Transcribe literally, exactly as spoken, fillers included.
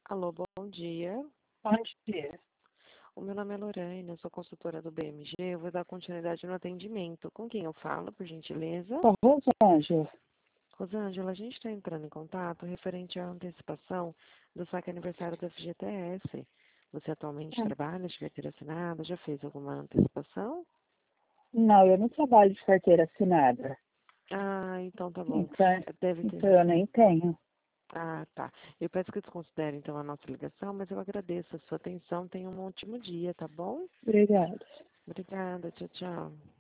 Alô, bom dia. Bom dia. O meu nome é Lorena, eu sou consultora do B M G. Eu vou dar continuidade no atendimento. Com quem eu falo, por gentileza? Sou Rosângela. Rosângela, a gente está entrando em contato referente à antecipação do saque aniversário do F G T S. Você atualmente Ah, trabalha de carteira assinada? Já fez alguma antecipação? Não, eu não trabalho de carteira assinada. Ah, então tá bom. Então, Deve ter. então eu nem tenho. Ah, tá. Eu peço que desconsidere então a nossa ligação, mas eu agradeço a sua atenção. Tenha um ótimo dia, tá bom? Obrigada. Obrigada, tchau, tchau.